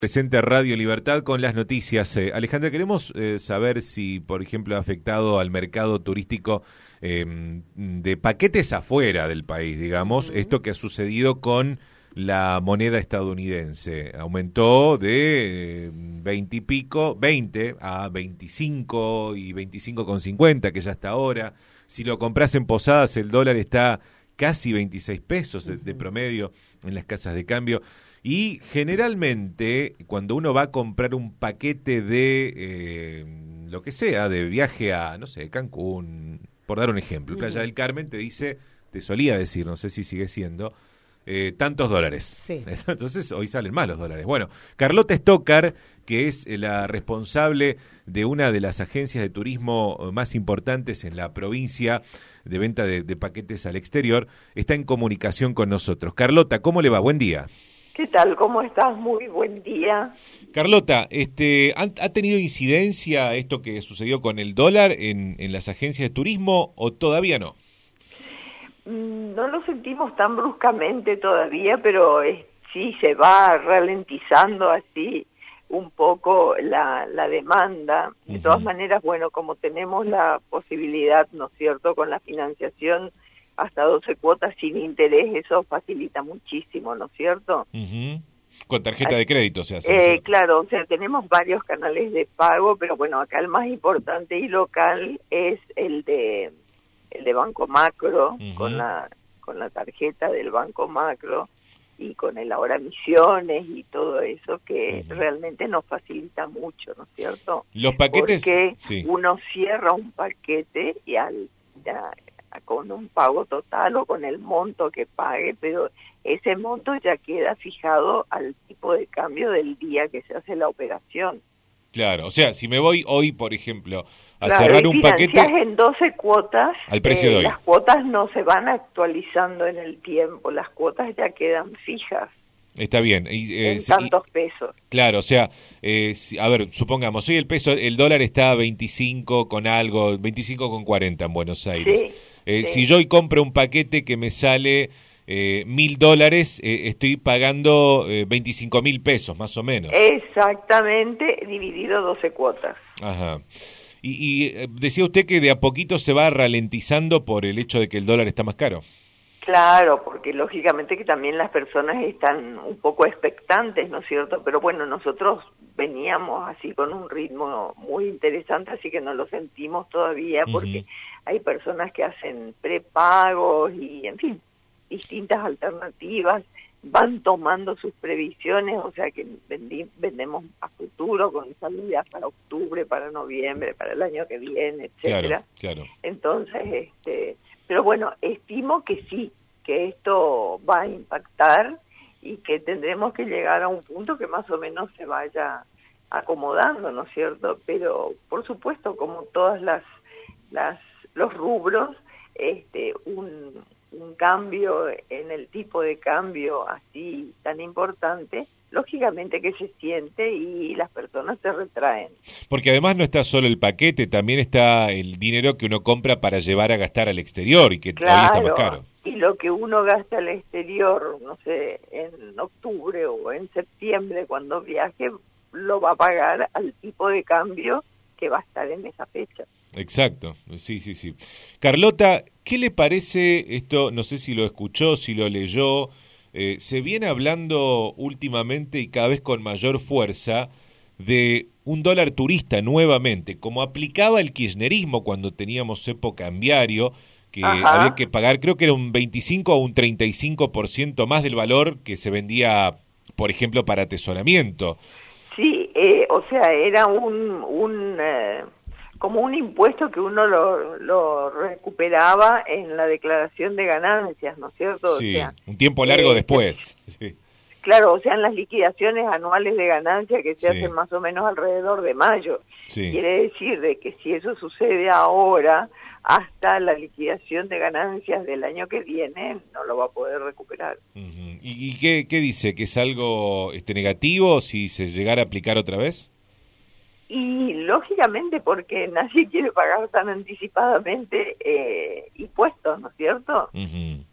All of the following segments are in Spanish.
Presente Radio Libertad con las noticias. Alejandra, queremos saber si, por ejemplo, ha afectado al mercado turístico de paquetes afuera del país, digamos, esto que ha sucedido con la moneda estadounidense. Aumentó de 20 y pico, 20 a 25 y 25,50, que ya está ahora. Si lo compras en Posadas, el dólar está casi 26 pesos de promedio en las casas de cambio. Y generalmente, cuando uno va a comprar un paquete de lo que sea, de viaje a, no sé, Cancún, por dar un ejemplo, Playa del Carmen te solía decir, no sé si sigue siendo, tantos dólares. Sí. Entonces, hoy salen más los dólares. Bueno, Carlota Stockar, que es la responsable de una de las agencias de turismo más importantes en la provincia de venta de paquetes al exterior, está en comunicación con nosotros. Carlota, ¿cómo le va? Buen día. ¿Qué tal? ¿Cómo estás? Muy buen día. Carlota, ¿ha tenido incidencia esto que sucedió con el dólar en las agencias de turismo o todavía no? No lo sentimos tan bruscamente todavía, pero sí se va ralentizando así un poco la demanda. De todas maneras, bueno, como tenemos la posibilidad, ¿no es cierto?, con la financiación hasta 12 cuotas sin interés, eso facilita muchísimo, ¿no es cierto? Con tarjeta de crédito se hace. Claro, o sea, tenemos varios canales de pago, pero bueno, acá el más importante y local es el de Banco Macro, con la tarjeta del Banco Macro y con el ahora Misiones y todo eso que realmente nos facilita mucho, ¿no es cierto? Los paquetes... Porque uno cierra un paquete y con un pago total o con el monto que pague, pero ese monto ya queda fijado al tipo de cambio del día que se hace la operación. Claro, o sea, si me voy hoy, por ejemplo, a cerrar un paquete... en 12 cuotas, al precio de hoy. Las cuotas no se van actualizando en el tiempo, las cuotas ya quedan fijas. Está bien. En tantos pesos. Claro, o sea, a ver, supongamos, hoy el dólar está a 25 con algo, 25,40 en Buenos Aires. Sí. Si yo hoy compro un paquete que me sale $1.000, estoy pagando 25.000 pesos, más o menos. Exactamente, dividido 12 cuotas. Ajá. Y decía usted que de a poquito se va ralentizando por el hecho de que el dólar está más caro. Claro, porque lógicamente que también las personas están un poco expectantes, ¿no es cierto? Pero bueno, nosotros veníamos así con un ritmo muy interesante, así que no lo sentimos todavía porque hay personas que hacen prepagos y, en fin, distintas alternativas, van tomando sus previsiones, o sea que vendemos a futuro con salidas para octubre, para noviembre, para el año que viene, etcétera. Claro. Entonces, pero bueno, estimo que sí, que esto va a impactar y que tendremos que llegar a un punto que más o menos se vaya acomodando, ¿no es cierto? Pero, por supuesto, como todas los rubros, un cambio en el tipo de cambio así tan importante, lógicamente que se siente y las personas se retraen. Porque además no está solo el paquete, también está el dinero que uno compra para llevar a gastar al exterior y que hoy está más caro. Y lo que uno gasta al exterior, no sé, en octubre o en septiembre cuando viaje, lo va a pagar al tipo de cambio que va a estar en esa fecha. Exacto, sí. Carlota, ¿qué le parece esto? No sé si lo escuchó, si lo leyó. Se viene hablando últimamente y cada vez con mayor fuerza de un dólar turista nuevamente, como aplicaba el kirchnerismo cuando teníamos cepo cambiario, que había que pagar, creo que era un 25 o un 35% más del valor que se vendía, por ejemplo, para atesoramiento. Sí, o sea, era como un impuesto que uno lo recuperaba en la declaración de ganancias, ¿no es cierto? Sí, o sea, un tiempo largo después. Sí. Claro, o sea, en las liquidaciones anuales de ganancias que se hacen más o menos alrededor de mayo. Sí. Quiere decir de que si eso sucede ahora, hasta la liquidación de ganancias del año que viene, no lo va a poder recuperar. ¿Y qué dice? ¿Que es algo negativo si se llegara a aplicar otra vez? Y lógicamente porque nadie quiere pagar tan anticipadamente impuestos, ¿no es cierto?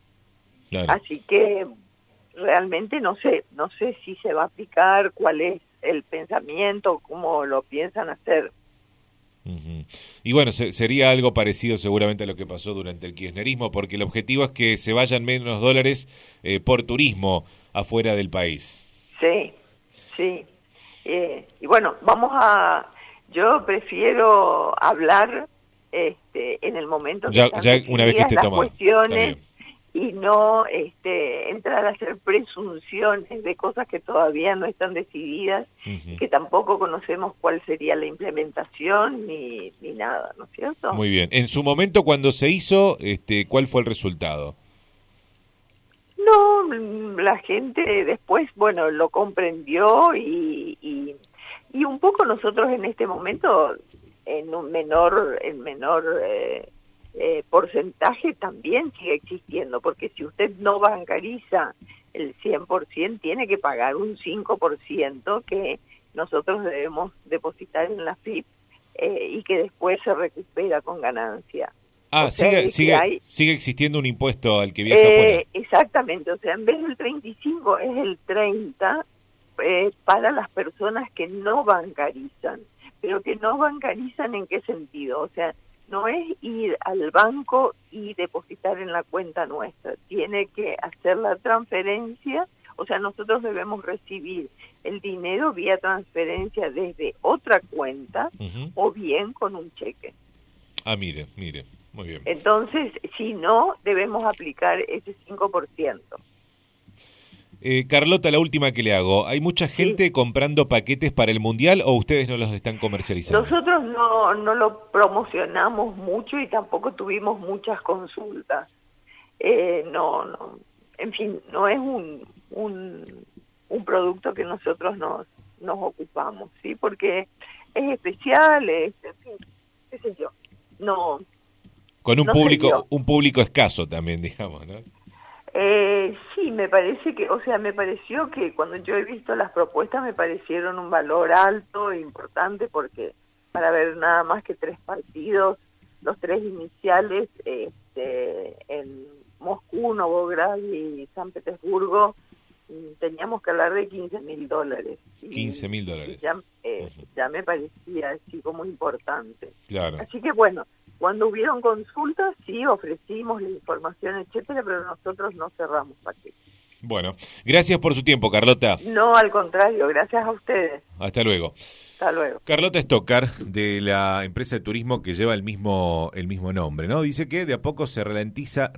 Claro. Así que realmente no sé si se va a aplicar, cuál es el pensamiento, cómo lo piensan hacer. Ujú. Y bueno, sería algo parecido seguramente a lo que pasó durante el kirchnerismo, porque el objetivo es que se vayan menos dólares por turismo afuera del país. Sí, sí. Y bueno, yo prefiero hablar en el momento que Ya están una vez que esté definidas las tomado. cuestiones y no entrar a hacer presunciones de cosas que todavía no están decididas, y que tampoco conocemos cuál sería la implementación ni nada, ¿no es cierto? Muy bien. En su momento, cuando se hizo, ¿cuál fue el resultado? No, la gente después, bueno, lo comprendió y un poco nosotros en este momento en menor porcentaje también sigue existiendo, porque si usted no bancariza el 100%, tiene que pagar un 5% que nosotros debemos depositar en la FIP y que después se recupera con ganancia. Ah, o sea, sigue existiendo un impuesto al que viaja afuera. Exactamente, o sea, en vez del 35 es el 30 para las personas que no bancarizan. Pero que no bancarizan, ¿en qué sentido? O sea, no es ir al banco y depositar en la cuenta nuestra, tiene que hacer la transferencia, o sea, nosotros debemos recibir el dinero vía transferencia desde otra cuenta o bien con un cheque. Ah, mire, muy bien. Entonces, si no, debemos aplicar ese 5%. Carlota, la última que le hago. ¿Hay mucha gente comprando paquetes para el Mundial o ustedes no los están comercializando? Nosotros no lo promocionamos mucho y tampoco tuvimos muchas consultas. En fin, no es un producto que nosotros nos ocupamos, ¿sí? Porque es especial, en fin, qué sé yo. No. Con un no público escaso también, digamos, ¿no? Sí, me pareció que cuando yo he visto las propuestas me parecieron un valor alto e importante, porque para ver nada más que 3 partidos, los 3 iniciales en Moscú, Novograd y San Petersburgo, teníamos que hablar de $15.000. $15.000. Ya me parecía así como importante. Claro. Así que bueno, cuando hubieron consultas, sí, ofrecimos la información, etcétera, pero nosotros no cerramos paquetes. Bueno, gracias por su tiempo, Carlota. No, al contrario, gracias a ustedes. Hasta luego. Hasta luego. Carlota Stockar, de la empresa de turismo que lleva el mismo nombre, ¿no? Dice que de a poco se ralentiza